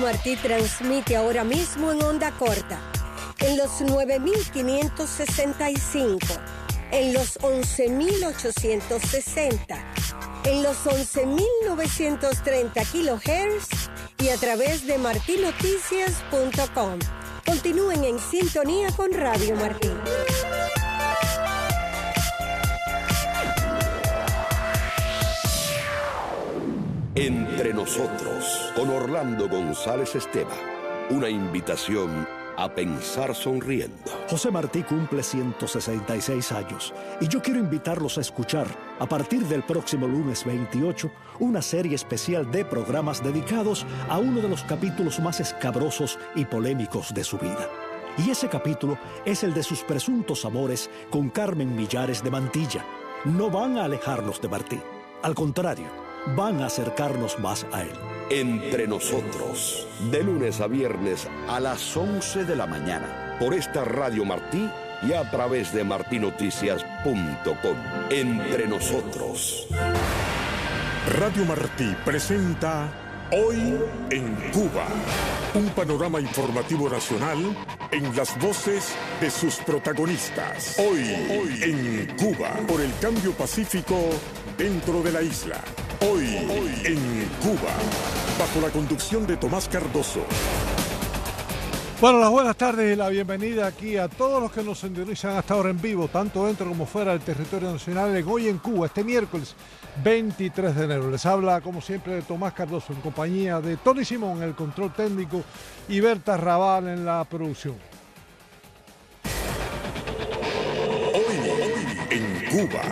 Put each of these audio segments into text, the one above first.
Martí transmite ahora mismo en onda corta, en los 9.565, en los 11.860, en los 11.930 kHz y a través de martinoticias.com. Continúen en sintonía con Radio Martí. Entre nosotros, con Orlando González Esteva, una invitación a pensar sonriendo. José Martí cumple 166 años y yo quiero invitarlos a escuchar, a partir del próximo lunes 28, una serie especial de programas dedicados a uno de los capítulos más escabrosos y polémicos de su vida. Y ese capítulo es el de sus presuntos amores con Carmen Millares de Mantilla. No van a alejarnos de Martí, al contrario, van a acercarnos más a él. Entre nosotros, de lunes a viernes a las 11 de la mañana, por esta Radio Martí y a través de martinoticias.com. Entre nosotros. Radio Martí presenta Hoy en Cuba, un panorama informativo nacional en las voces de sus protagonistas. Hoy en Cuba, por el cambio pacífico dentro de la isla. Hoy en Cuba, bajo la conducción de Tomás Cardoso. Bueno, las buenas tardes y la bienvenida aquí a todos los que nos sintonizan hasta ahora en vivo, tanto dentro como fuera del territorio nacional, en Hoy en Cuba, este miércoles 23 de enero. Les habla, como siempre, Tomás Cardoso, en compañía de Tony Simón en el control técnico y Berta Raval en la producción. Hoy en Cuba.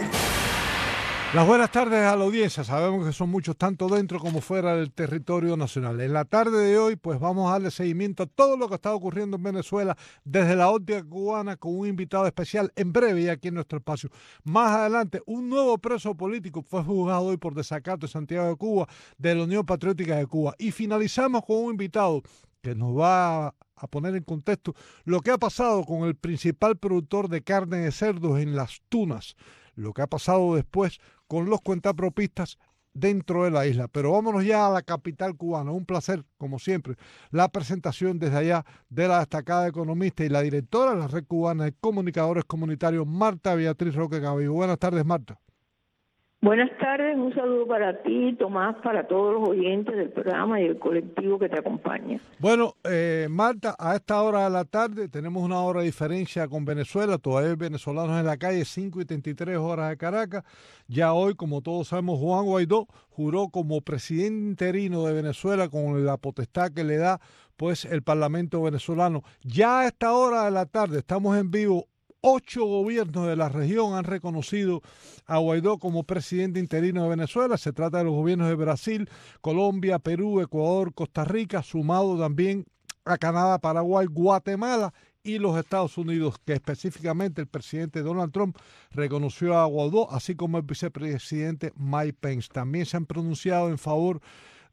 Las buenas tardes a la audiencia. Sabemos que son muchos, tanto dentro como fuera del territorio nacional. En la tarde de hoy, pues vamos a darle seguimiento a todo lo que está ocurriendo en Venezuela desde la óptica cubana, con un invitado especial en breve y aquí en nuestro espacio. Más adelante, un nuevo preso político fue juzgado hoy por desacato en Santiago de Cuba, de la Unión Patriótica de Cuba. Y finalizamos con un invitado que nos va a poner en contexto lo que ha pasado con el principal productor de carne de cerdos en Las Tunas, lo que ha pasado después con los cuentapropistas dentro de la isla. Pero vámonos ya a la capital cubana. Un placer, como siempre, la presentación desde allá de la destacada economista y la directora de la Red Cubana de Comunicadores Comunitarios, Marta Beatriz Roque Cabello. Buenas tardes, Marta. Buenas tardes, un saludo para ti, Tomás, para todos los oyentes del programa y el colectivo que te acompaña. Bueno, Marta, a esta hora de la tarde tenemos una hora de diferencia con Venezuela, todavía hay venezolanos en la calle, 5:33 de Caracas. Ya hoy, como todos sabemos, Juan Guaidó juró como presidente interino de Venezuela con la potestad que le da pues el Parlamento venezolano. Ya a esta hora de la tarde, estamos en vivo. 8 gobiernos de la región han reconocido a Guaidó como presidente interino de Venezuela. Se trata de los gobiernos de Brasil, Colombia, Perú, Ecuador, Costa Rica, sumado también a Canadá, Paraguay, Guatemala y los Estados Unidos, que específicamente el presidente Donald Trump reconoció a Guaidó, así como el vicepresidente Mike Pence. También se han pronunciado en favor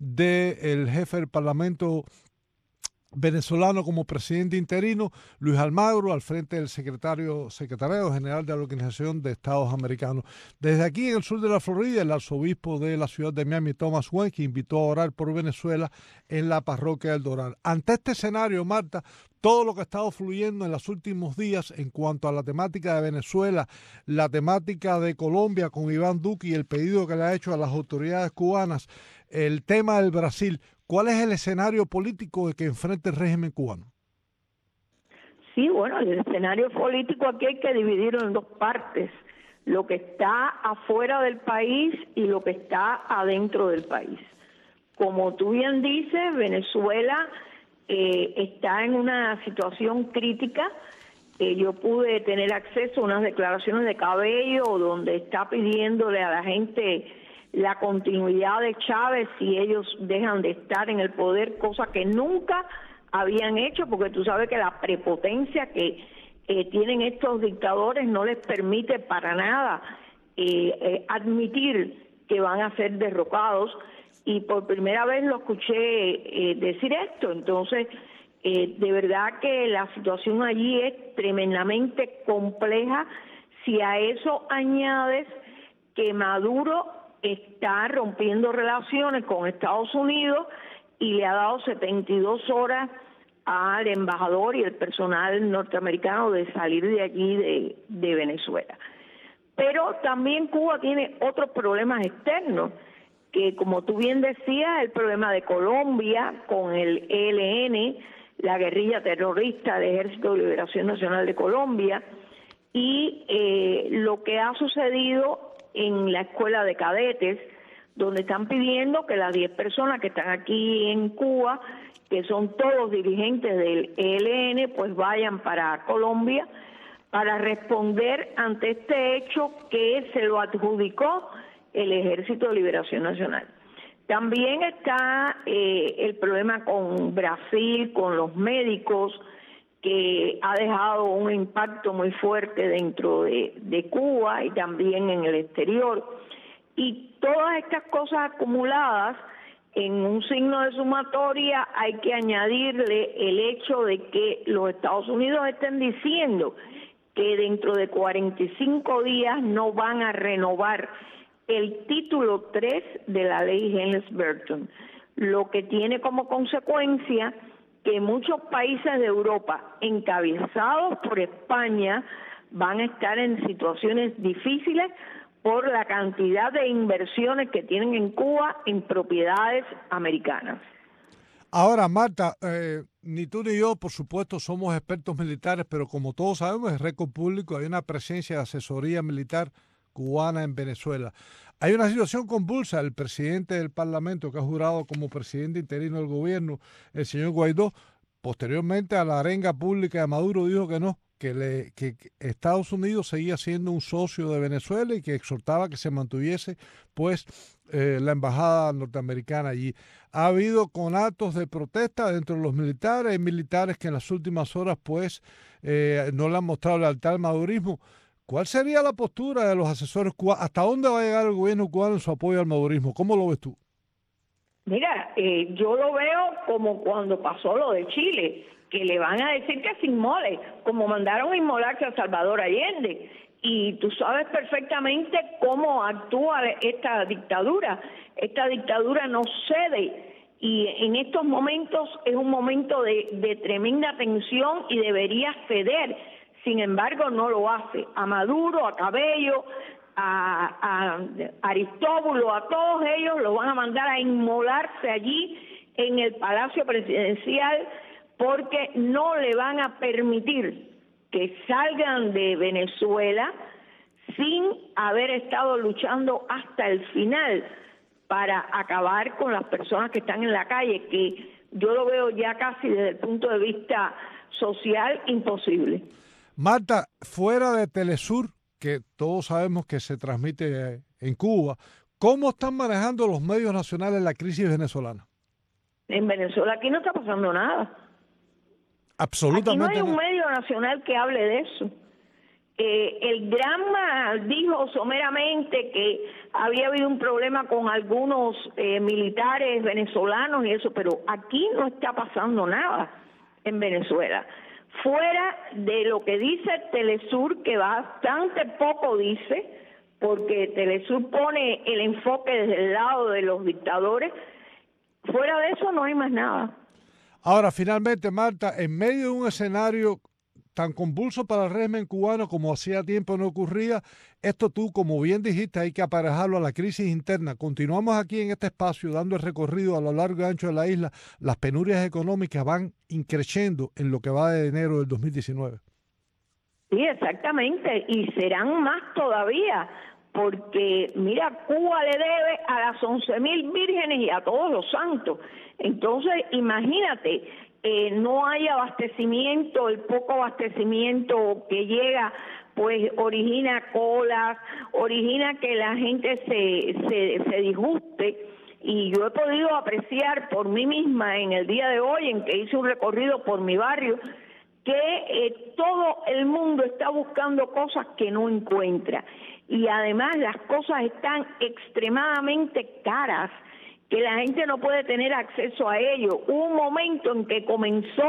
del jefe del Parlamento venezolano como presidente interino, Luis Almagro, al frente del secretario general de la Organización de Estados Americanos. Desde aquí en el sur de la Florida, el arzobispo de la ciudad de Miami, Thomas Wayne, que invitó a orar por Venezuela en la parroquia del Doral. Ante este escenario, Marta, todo lo que ha estado fluyendo en los últimos días en cuanto a la temática de Venezuela, la temática de Colombia con Iván Duque y el pedido que le ha hecho a las autoridades cubanas, el tema del Brasil, ¿cuál es el escenario político que enfrenta el régimen cubano? Sí, bueno, el escenario político aquí hay que dividirlo en dos partes, lo que está afuera del país y lo que está adentro del país. Como tú bien dices, Venezuela está en una situación crítica. Yo pude tener acceso a unas declaraciones de Cabello donde está pidiéndole a la gente la continuidad de Chávez si ellos dejan de estar en el poder, cosa que nunca habían hecho, porque tú sabes que la prepotencia que tienen estos dictadores no les permite para nada admitir que van a ser derrocados, y por primera vez lo escuché decir esto. Entonces, de verdad que la situación allí es tremendamente compleja. Si a eso añades que Maduro está rompiendo relaciones con Estados Unidos y le ha dado 72 horas al embajador y el personal norteamericano de salir de allí de Venezuela. Pero también Cuba tiene otros problemas externos, que como tú bien decías, el problema de Colombia con el ELN, la guerrilla terrorista del Ejército de Liberación Nacional de Colombia, y lo que ha sucedido en la escuela de cadetes, donde están pidiendo que las 10 personas que están aquí en Cuba, que son todos dirigentes del ELN, pues vayan para Colombia para responder ante este hecho que se lo adjudicó el Ejército de Liberación Nacional. También está el problema con Brasil, con los médicos, que ha dejado un impacto muy fuerte dentro de Cuba y también en el exterior. Y todas estas cosas acumuladas, en un signo de sumatoria, hay que añadirle el hecho de que los Estados Unidos estén diciendo que dentro de 45 días no van a renovar el título 3 de la ley Helms-Burton, lo que tiene como consecuencia que muchos países de Europa, encabezados por España, van a estar en situaciones difíciles por la cantidad de inversiones que tienen en Cuba en propiedades americanas. Ahora, Marta, ni tú ni yo, por supuesto, somos expertos militares, pero como todos sabemos, es récord público, hay una presencia de asesoría militar cubana en Venezuela. Hay una situación convulsa. El presidente del Parlamento, que ha jurado como presidente interino del gobierno, el señor Guaidó, posteriormente a la arenga pública de Maduro, dijo que no, que Estados Unidos seguía siendo un socio de Venezuela y que exhortaba que se mantuviese pues la embajada norteamericana allí. Ha habido conatos de protesta dentro de los militares, hay militares que en las últimas horas pues no le han mostrado lealtad al madurismo. ¿Cuál sería la postura de los asesores cubanos? ¿Hasta dónde va a llegar el gobierno cubano en su apoyo al madurismo? ¿Cómo lo ves tú? Mira, yo lo veo como cuando pasó lo de Chile, que le van a decir que se inmole, como mandaron a inmolarse a Salvador Allende. Y tú sabes perfectamente cómo actúa esta dictadura. Esta dictadura no cede. Y en estos momentos es un momento de tremenda tensión y debería ceder. Sin embargo, no lo hace. A Maduro, a Cabello, a Aristóbulo, a todos ellos los van a mandar a inmolarse allí en el Palacio Presidencial, porque no le van a permitir que salgan de Venezuela sin haber estado luchando hasta el final para acabar con las personas que están en la calle, que yo lo veo ya casi desde el punto de vista social imposible. Marta, fuera de Telesur, que todos sabemos que se transmite en Cuba, ¿cómo están manejando los medios nacionales la crisis venezolana? En Venezuela aquí no está pasando nada. Absolutamente. Aquí no hay un medio nacional que hable de eso. El Granma dijo someramente que había habido un problema con algunos militares venezolanos y eso, pero aquí no está pasando nada en Venezuela. Fuera de lo que dice Telesur, que bastante poco dice, porque Telesur pone el enfoque desde el lado de los dictadores, fuera de eso no hay más nada. Ahora, finalmente, Marta, en medio de un escenario tan convulso para el régimen cubano como hacía tiempo no ocurría, esto tú, como bien dijiste, hay que aparejarlo a la crisis interna. Continuamos aquí en este espacio dando el recorrido a lo largo y ancho de la isla. Las penurias económicas van increciendo en lo que va de enero del 2019. Sí, exactamente, y serán más todavía, porque mira, Cuba le debe a las 11,000 vírgenes y a todos los santos. Entonces, imagínate, no hay abastecimiento, el poco abastecimiento que llega, pues origina colas, origina que la gente se disguste. Y yo he podido apreciar por mí misma en el día de hoy, en que hice un recorrido por mi barrio, que todo el mundo está buscando cosas que no encuentra. Y además las cosas están extremadamente caras, que la gente no puede tener acceso a ello. Hubo un momento en que comenzó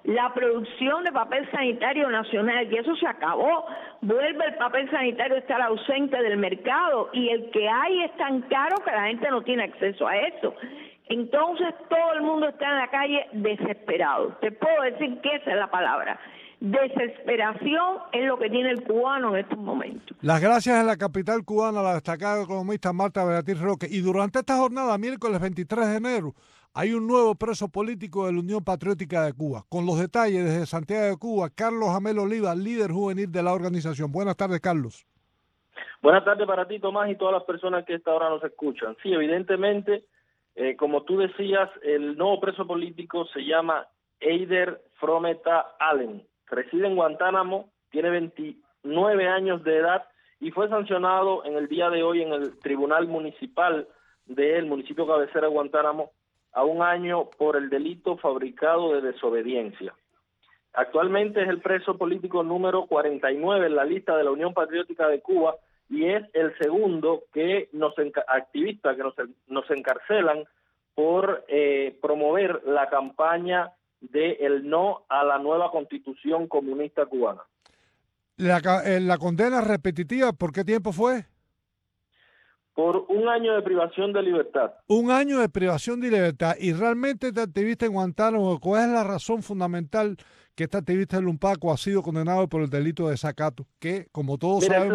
la producción de papel sanitario nacional, y eso se acabó. Vuelve el papel sanitario a estar ausente del mercado, y el que hay es tan caro que la gente no tiene acceso a eso. Entonces todo el mundo está en la calle desesperado. Te puedo decir que esa es la palabra. Desesperación es lo que tiene el cubano en estos momentos. Las gracias en la capital cubana, la destacada economista Marta Beatriz Roque. Y durante esta jornada, miércoles 23 de enero, hay un nuevo preso político de la Unión Patriótica de Cuba. Con los detalles desde Santiago de Cuba, Carlos Jamel Oliva, líder juvenil de la organización. Buenas tardes, Carlos. Buenas tardes para ti, Tomás, y todas las personas que a esta hora nos escuchan. Sí, evidentemente, como tú decías, el nuevo preso político se llama Eider Frometa Allen. Reside en Guantánamo, tiene 29 años de edad y fue sancionado en el día de hoy en el Tribunal Municipal del municipio cabecera de Guantánamo a 1 año por el delito fabricado de desobediencia. Actualmente es el preso político número 49 en la lista de la Unión Patriótica de Cuba y es el segundo que activista que nos encarcelan por promover la campaña de el no a la nueva Constitución comunista cubana. La condena repetitiva, ¿por qué tiempo fue? Por 1 año de privación de libertad. 1 año de privación de libertad. ¿Y realmente este activista en Guantánamo, cuál es la razón fundamental que este activista de Lumpaco ha sido condenado por el delito de desacato? Que, como todos sabemos...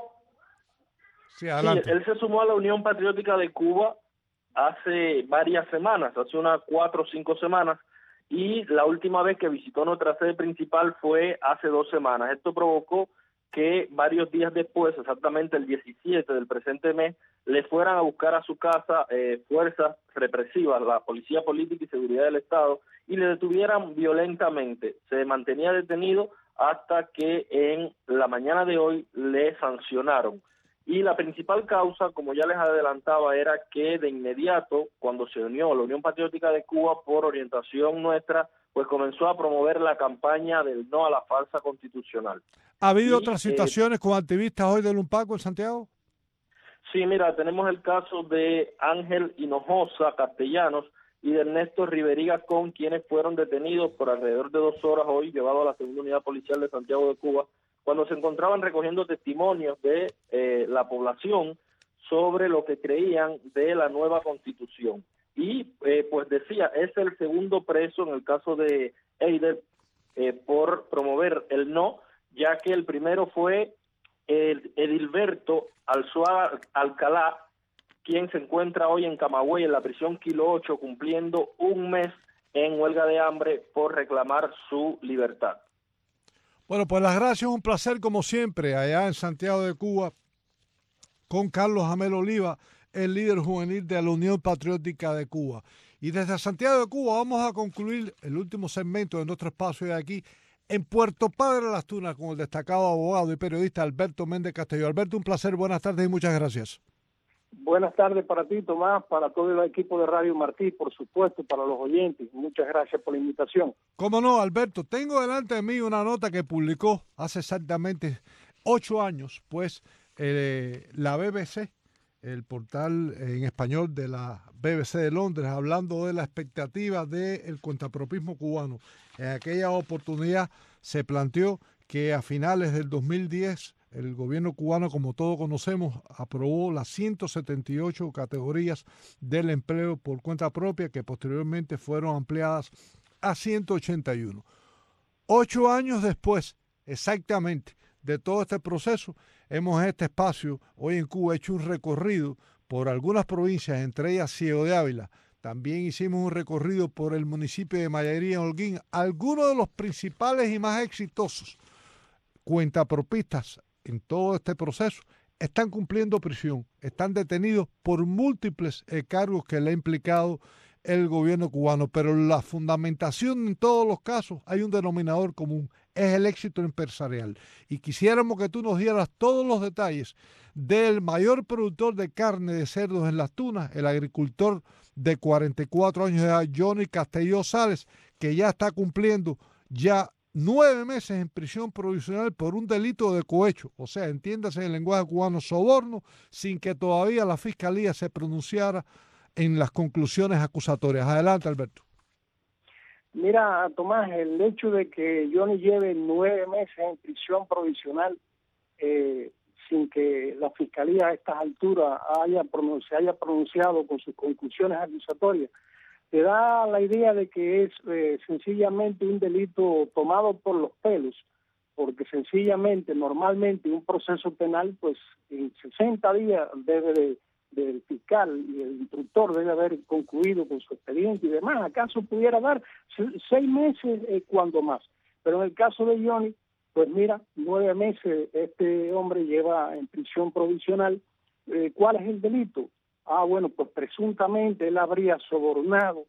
Él se sumó a la Unión Patriótica de Cuba hace varias semanas, hace unas 4 o 5 semanas, y la última vez que visitó nuestra sede principal fue hace 2 semanas. Esto provocó que varios días después, exactamente el 17 del presente mes, le fueran a buscar a su casa fuerzas represivas, la Policía Política y Seguridad del Estado, y le detuvieran violentamente. Se mantenía detenido hasta que en la mañana de hoy le sancionaron. Y la principal causa, como ya les adelantaba, era que de inmediato, cuando se unió a la Unión Patriótica de Cuba por orientación nuestra, pues comenzó a promover la campaña del no a la falsa constitucional. ¿Ha habido otras situaciones con activistas hoy de Lumpaco en Santiago? Sí, mira, tenemos el caso de Ángel Hinojosa Castellanos y de Ernesto Riveriga Con, quienes fueron detenidos por alrededor de 2 horas hoy, llevados a la Segunda Unidad Policial de Santiago de Cuba, cuando se encontraban recogiendo testimonios de la población sobre lo que creían de la nueva Constitución. Y pues decía, es el segundo preso en el caso de Eider por promover el no, ya que el primero fue Edilberto Alzuaga Alcalá, quien se encuentra hoy en Camagüey, en la prisión Kilo 8, cumpliendo 1 mes en huelga de hambre por reclamar su libertad. Bueno, pues las gracias, un placer como siempre allá en Santiago de Cuba con Carlos Jamel Oliva, el líder juvenil de la Unión Patriótica de Cuba. Y desde Santiago de Cuba vamos a concluir el último segmento de nuestro espacio de aquí en Puerto Padre Las Tunas con el destacado abogado y periodista Alberto Méndez Castelló. Alberto, un placer, buenas tardes y muchas gracias. Buenas tardes para ti, Tomás, para todo el equipo de Radio Martí, por supuesto, para los oyentes. Muchas gracias por la invitación. Cómo no, Alberto. Tengo delante de mí una nota que publicó hace exactamente 8 años, pues la BBC, el portal en español de la BBC de Londres, hablando de la expectativa del cuentapropismo cubano. En aquella oportunidad se planteó que a finales del 2010 el gobierno cubano, como todos conocemos, aprobó las 178 categorías del empleo por cuenta propia que posteriormente fueron ampliadas a 181. 8 años después, exactamente, de todo este proceso, hemos en este espacio, hoy en Cuba, hecho un recorrido por algunas provincias, entre ellas Ciego de Ávila. También hicimos un recorrido por el municipio de Mayarí, en Holguín. Algunos de los principales y más exitosos cuentapropistas en todo este proceso están cumpliendo prisión, están detenidos por múltiples cargos que le ha implicado el gobierno cubano, pero la fundamentación en todos los casos hay un denominador común, es el éxito empresarial. Y quisiéramos que tú nos dieras todos los detalles del mayor productor de carne de cerdos en Las Tunas, el agricultor de 44 años de edad, Johnny Castelló Sales, que ya está cumpliendo ya 9 meses en prisión provisional por un delito de cohecho, o sea, entiéndase en el lenguaje cubano, soborno, sin que todavía la Fiscalía se pronunciara en las conclusiones acusatorias. Adelante, Alberto. Mira, Tomás, el hecho de que Johnny lleve 9 meses en prisión provisional sin que la Fiscalía a estas alturas se haya pronunciado con sus conclusiones acusatorias, te da la idea de que es sencillamente un delito tomado por los pelos, porque sencillamente, normalmente, un proceso penal, pues en 60 días debe del fiscal y el instructor debe haber concluido con su expediente y demás. ¿Acaso pudiera dar 6 meses cuando más? Pero en el caso de Johnny, pues mira, 9 meses este hombre lleva en prisión provisional. ¿Cuál es el delito? Bueno, pues presuntamente él habría sobornado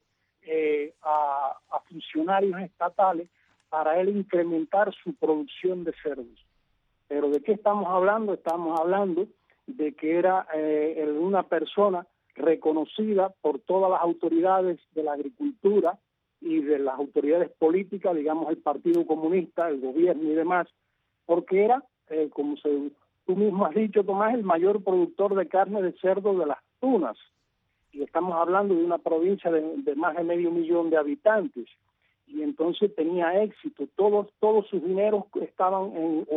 a funcionarios estatales para él incrementar su producción de cerdos. ¿Pero de qué estamos hablando? Estamos hablando de que era una persona reconocida por todas las autoridades de la agricultura y de las autoridades políticas, digamos el Partido Comunista, el gobierno y demás, porque era, como tú mismo has dicho, Tomás, el mayor productor de carne de cerdo de las Tunas. Y estamos hablando de una provincia de más de 500,000 de habitantes. Y entonces tenía éxito. Todos sus dineros están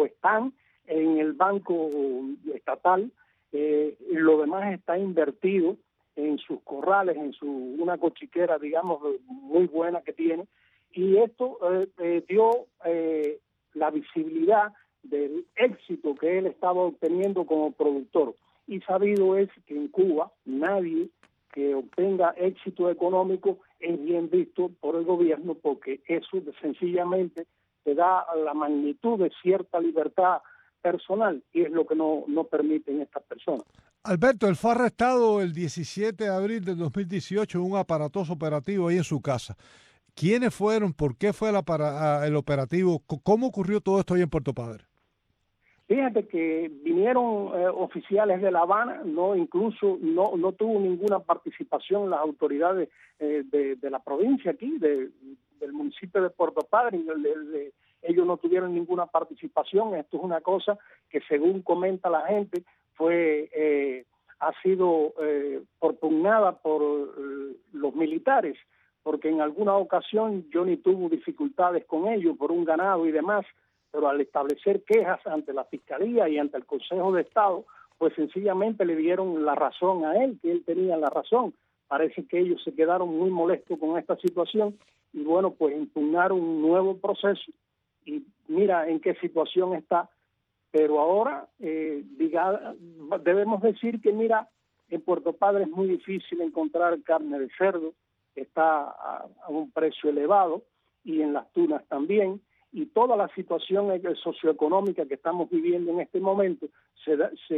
en el banco estatal. Lo demás está invertido en sus corrales, una cochiquera, digamos, muy buena que tiene. Y esto dio la visibilidad del éxito que él estaba obteniendo como productor. Y sabido es que en Cuba nadie que obtenga éxito económico es bien visto por el gobierno, porque eso sencillamente te da la magnitud de cierta libertad personal, y es lo que no permiten estas personas. Alberto, él fue arrestado el 17 de abril del 2018 en un aparatoso operativo ahí en su casa. ¿Quiénes fueron? ¿Por qué fue el operativo? ¿Cómo ocurrió todo esto ahí en Puerto Padre? Fíjate que vinieron oficiales de La Habana, incluso no tuvo ninguna participación las autoridades de la provincia aquí, del municipio de Puerto Padre. Ellos no tuvieron ninguna participación. Esto es una cosa que, según comenta la gente, ha sido propugnada por los militares, porque en alguna ocasión Johnny tuvo dificultades con ellos por un ganado y demás, pero al establecer quejas ante la Fiscalía y ante el Consejo de Estado, pues sencillamente le dieron la razón a él, que él tenía la razón. Parece que ellos se quedaron muy molestos con esta situación y bueno, pues impugnaron un nuevo proceso y mira en qué situación está. Pero ahora debemos decir que mira, en Puerto Padre es muy difícil encontrar carne de cerdo, está a un precio elevado, y en las Tunas también. Y toda la situación socioeconómica que estamos viviendo en este momento se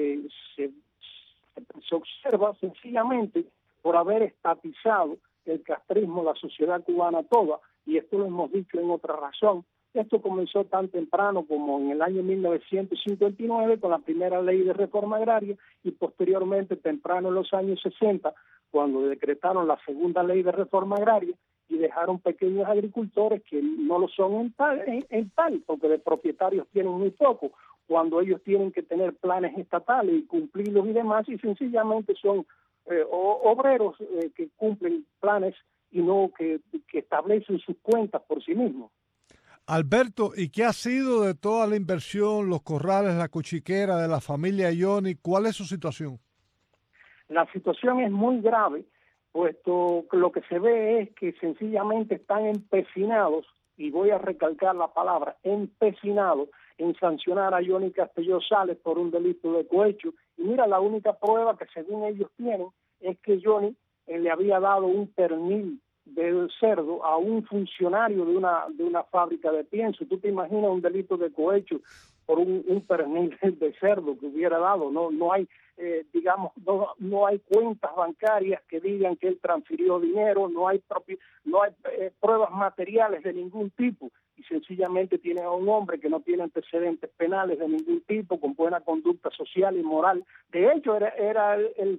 observa sencillamente por haber estatizado el castrismo, la sociedad cubana toda, y esto lo hemos dicho en otra razón. Esto comenzó tan temprano como en el año 1959 con la primera ley de reforma agraria y posteriormente temprano en los años 60 cuando decretaron la segunda ley de reforma agraria y dejaron pequeños agricultores que no lo son en tal, porque de propietarios tienen muy poco, cuando ellos tienen que tener planes estatales y cumplirlos y demás, y sencillamente son obreros que cumplen planes y no que establecen sus cuentas por sí mismos. Alberto, ¿y qué ha sido de toda la inversión, los corrales, la cochiquera de la familia Johnny? ¿Cuál es su situación? La situación es muy grave, puesto que lo que se ve es que sencillamente están empecinados, y voy a recalcar la palabra, empecinados en sancionar a Johnny Castelló Sales por un delito de cohecho. Y mira, la única prueba que según ellos tienen es que Johnny le había dado un pernil del cerdo a un funcionario de una fábrica de pienso. ¿Tú te imaginas un delito de cohecho por un pernil de cerdo que hubiera dado? No hay no hay cuentas bancarias que digan que él transfirió dinero, no hay pruebas materiales de ningún tipo, y sencillamente tiene a un hombre que no tiene antecedentes penales de ningún tipo, con buena conducta social y moral. De hecho era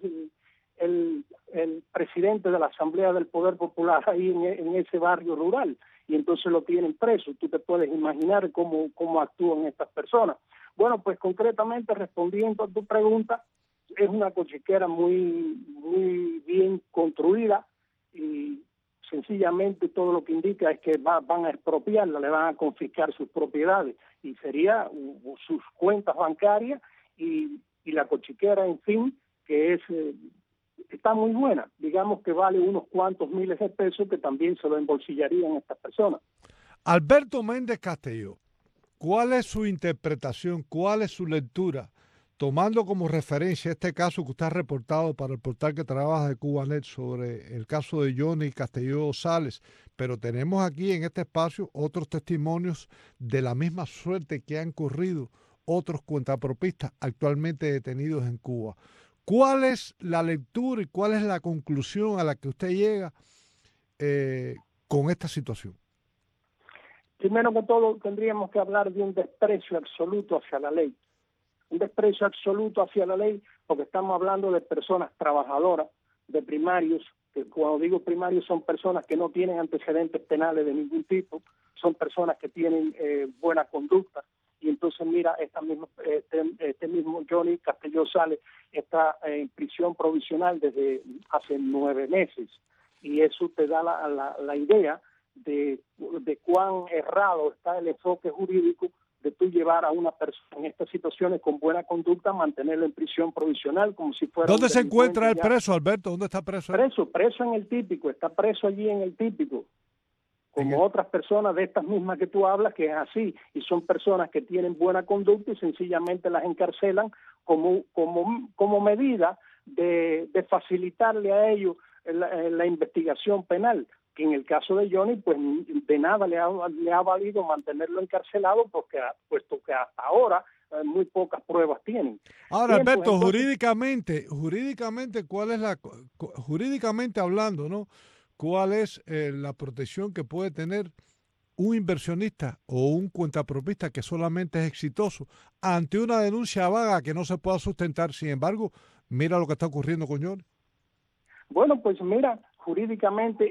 el presidente de la Asamblea del Poder Popular ahí en ese barrio rural, y entonces lo tienen preso. Tú te puedes imaginar cómo actúan estas personas. Bueno, pues concretamente, respondiendo a tu pregunta, es una cochiquera muy bien construida y sencillamente todo lo que indica es que van a expropiarla, le van a confiscar sus propiedades y sería sus cuentas bancarias y la cochiquera, en fin, que está muy buena. Digamos que vale unos cuantos miles de pesos que también se lo embolsillarían estas personas. Alberto Méndez Castelló, ¿cuál es su interpretación, cuál es su lectura, tomando como referencia este caso que usted ha reportado para el portal que trabaja de Cubanet sobre el caso de Johnny Castelló Sales? Pero tenemos aquí en este espacio otros testimonios de la misma suerte que han corrido otros cuentapropistas actualmente detenidos en Cuba. ¿Cuál es la lectura y cuál es la conclusión a la que usted llega con esta situación? Primero que todo, tendríamos que hablar de un desprecio absoluto hacia la ley. Un desprecio absoluto hacia la ley porque estamos hablando de personas trabajadoras, de primarios, que cuando digo primarios son personas que no tienen antecedentes penales de ningún tipo, son personas que tienen buena conducta. Y entonces mira, este mismo Johnny Castelló Sales está en prisión provisional desde hace 9 meses. Y eso te da la idea de cuán errado está el enfoque jurídico de tú llevar a una persona en estas situaciones con buena conducta, mantenerlo en prisión provisional como si fuera... ¿Dónde se encuentra el preso, Alberto? ¿Dónde está preso? Preso en el Típico, está preso allí en el Típico, como otras personas de estas mismas que tú hablas, que es así, y son personas que tienen buena conducta y sencillamente las encarcelan como medida de facilitarle a ellos la investigación penal, que en el caso de Johnny, pues de nada le ha valido mantenerlo encarcelado, puesto que hasta ahora muy pocas pruebas tienen. Ahora, bien, Alberto, pues, entonces, jurídicamente, jurídicamente hablando, ¿no? ¿Cuál es la protección que puede tener un inversionista o un cuentapropista que solamente es exitoso ante una denuncia vaga que no se pueda sustentar? Sin embargo, mira lo que está ocurriendo con Johnny. Bueno, pues mira, jurídicamente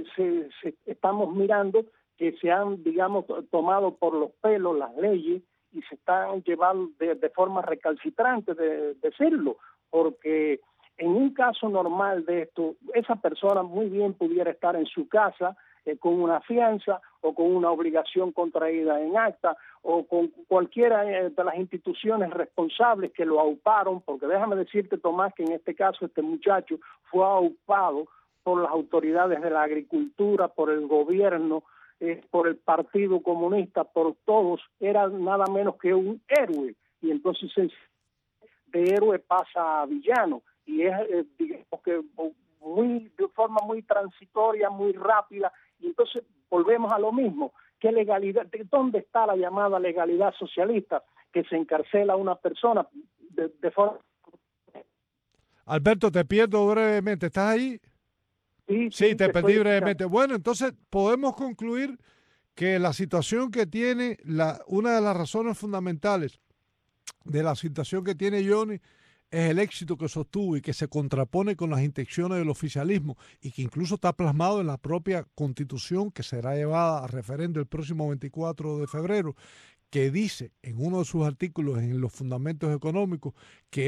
estamos mirando que se han, digamos, tomado por los pelos las leyes y se están llevando de forma recalcitrante de decirlo, porque en un caso normal de esto, esa persona muy bien pudiera estar en su casa con una fianza o con una obligación contraída en acta o con cualquiera de las instituciones responsables que lo auparon, porque déjame decirte, Tomás, que en este caso este muchacho fue aupado por las autoridades de la agricultura, por el gobierno, por el Partido Comunista, por todos, era nada menos que un héroe, y entonces de héroe pasa a villano, y es, digamos que de forma muy transitoria, muy rápida, y entonces volvemos a lo mismo. ¿Qué legalidad? ¿Dónde está la llamada legalidad socialista? Que se encarcela a una persona de forma... Alberto, te pierdo brevemente, ¿estás ahí? Sí, te perdí brevemente. Bueno, entonces podemos concluir que la situación que tiene, una de las razones fundamentales de la situación que tiene Johnny es el éxito que sostuvo y que se contrapone con las intenciones del oficialismo y que incluso está plasmado en la propia Constitución que será llevada a referendo el próximo 24 de febrero, que dice en uno de sus artículos en los fundamentos económicos que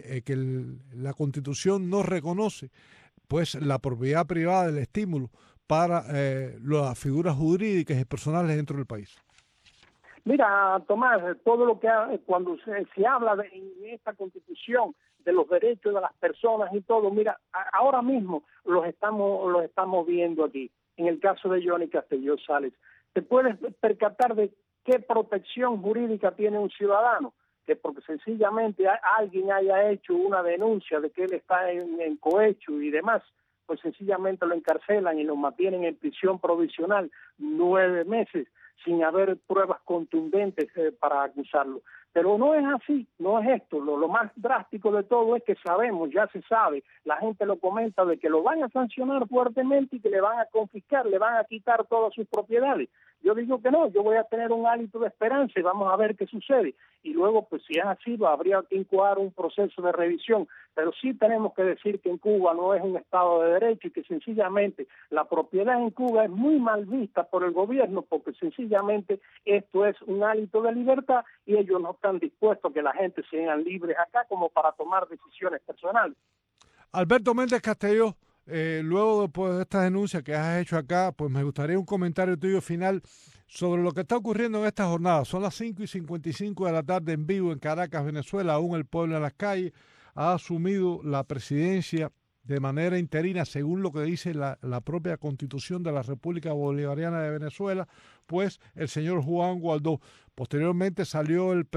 la Constitución no reconoce pues la propiedad privada del estímulo para las figuras jurídicas y personales dentro del país. Mira, Tomás, todo lo que cuando se habla en esta Constitución de los derechos de las personas y todo, mira, ahora mismo los estamos viendo aquí. En el caso de Johnny Castelló Sales, ¿te puedes percatar de qué protección jurídica tiene un ciudadano? Que porque sencillamente alguien haya hecho una denuncia de que él está en cohecho y demás, pues sencillamente lo encarcelan y lo mantienen en prisión provisional 9 meses sin haber pruebas contundentes para acusarlo. Pero no es así, no es esto. Lo más drástico de todo es que sabemos, ya se sabe, la gente lo comenta, de que lo van a sancionar fuertemente y que le van a confiscar, le van a quitar todas sus propiedades. Yo digo que no, yo voy a tener un hálito de esperanza y vamos a ver qué sucede. Y luego, pues si es así, habría que incoar un proceso de revisión. Pero sí tenemos que decir que en Cuba no es un Estado de Derecho y que sencillamente la propiedad en Cuba es muy mal vista por el gobierno porque sencillamente esto es un hálito de libertad y ellos no están dispuestos a que la gente sea libre acá como para tomar decisiones personales. Alberto Méndez Castelló, luego de esta denuncia que has hecho acá, pues me gustaría un comentario tuyo final sobre lo que está ocurriendo en esta jornada. Son las 5:55 de la tarde en vivo en Caracas, Venezuela. Aún el pueblo en las calles ha asumido la presidencia de manera interina, según lo que dice la propia Constitución de la República Bolivariana de Venezuela, pues el señor Juan Guaidó. Posteriormente salió el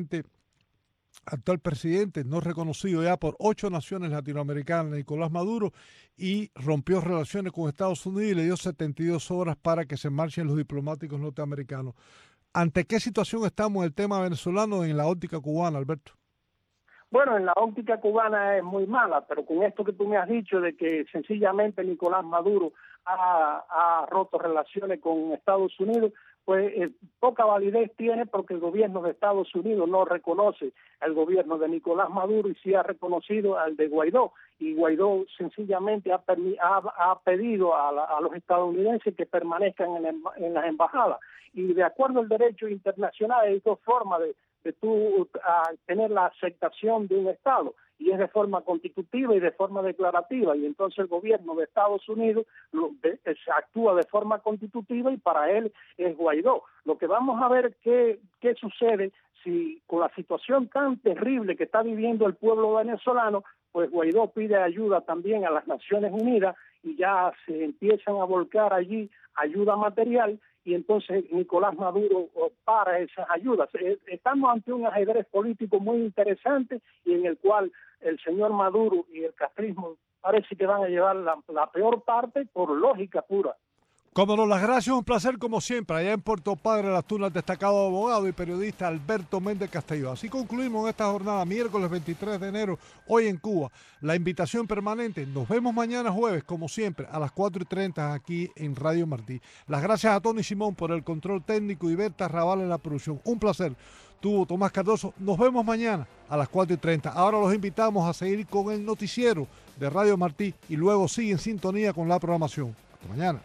actual presidente, no reconocido ya por 8 naciones latinoamericanas, Nicolás Maduro, y rompió relaciones con Estados Unidos y le dio 72 horas para que se marchen los diplomáticos norteamericanos. ¿Ante qué situación estamos en el tema venezolano en la óptica cubana, Alberto? Bueno, en la óptica cubana es muy mala, pero con esto que tú me has dicho de que sencillamente Nicolás Maduro ha roto relaciones con Estados Unidos, pues poca validez tiene, porque el gobierno de Estados Unidos no reconoce al gobierno de Nicolás Maduro y sí ha reconocido al de Guaidó, y Guaidó sencillamente ha pedido a los estadounidenses que permanezcan en las embajadas, y de acuerdo al derecho internacional hay dos formas de tú tener la aceptación de un Estado, y es de forma constitutiva y de forma declarativa, y entonces el gobierno de Estados Unidos actúa de forma constitutiva y para él es Guaidó. Lo que vamos a ver qué sucede si con la situación tan terrible que está viviendo el pueblo venezolano, pues Guaidó pide ayuda también a las Naciones Unidas y ya se empiezan a volcar allí ayuda material, y entonces Nicolás Maduro para esas ayudas. Estamos ante un ajedrez político muy interesante y en el cual el señor Maduro y el castrismo parece que van a llevar la peor parte por lógica pura. Como no, las gracias, un placer como siempre. Allá en Puerto Padre, Las Tunas, destacado abogado y periodista Alberto Méndez Castillo. Así concluimos esta jornada, miércoles 23 de enero, hoy en Cuba. La invitación permanente, nos vemos mañana jueves, como siempre, a las 4:30 aquí en Radio Martí. Las gracias a Tony Simón por el control técnico y Berta Raval en la producción. Un placer. Tuvo Tomás Cardoso. Nos vemos mañana a las 4:30. Ahora los invitamos a seguir con el noticiero de Radio Martí y luego sigue en sintonía con la programación. Hasta mañana.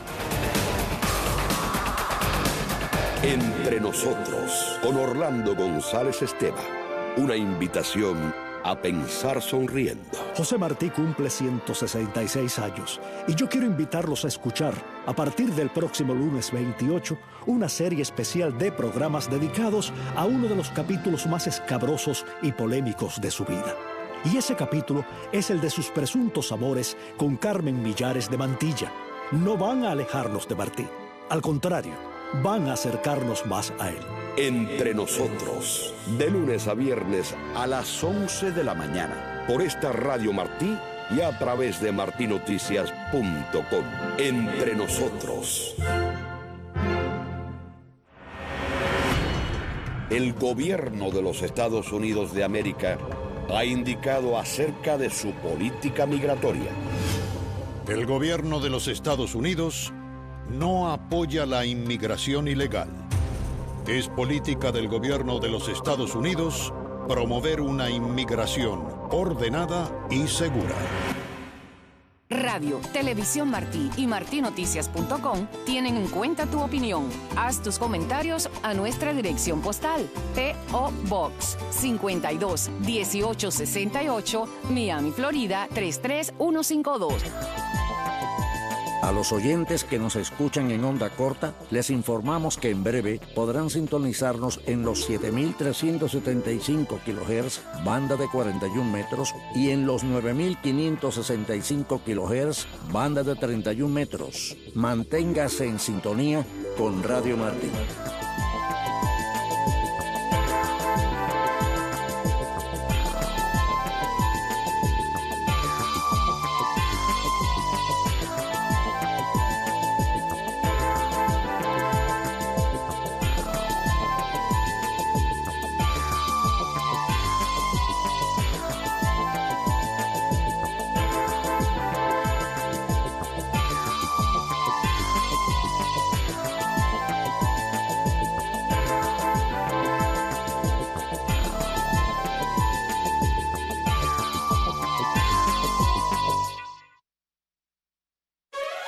Entre nosotros, con Orlando González Esteva, una invitación a pensar sonriendo. José Martí cumple 166 años y yo quiero invitarlos a escuchar, a partir del próximo lunes 28, una serie especial de programas dedicados a uno de los capítulos más escabrosos y polémicos de su vida. Y ese capítulo es el de sus presuntos amores con Carmen Millares de Mantilla. No van a alejarnos de Martí, al contrario, van a acercarnos más a él. Entre nosotros, de lunes a viernes a las 11 de la mañana, por esta Radio Martí y a través de martinoticias.com. Entre nosotros. El gobierno de los Estados Unidos de América ha indicado acerca de su política migratoria. El gobierno de los Estados Unidos no apoya la inmigración ilegal. Es política del gobierno de los Estados Unidos promover una inmigración ordenada y segura. Radio, Televisión Martí y martinoticias.com tienen en cuenta tu opinión. Haz tus comentarios a nuestra dirección postal. P.O. Box 52 1868, Miami, Florida 33152. A los oyentes que nos escuchan en onda corta, les informamos que en breve podrán sintonizarnos en los 7.375 kHz, banda de 41 metros, y en los 9.565 kHz, banda de 31 metros. Manténgase en sintonía con Radio Martí.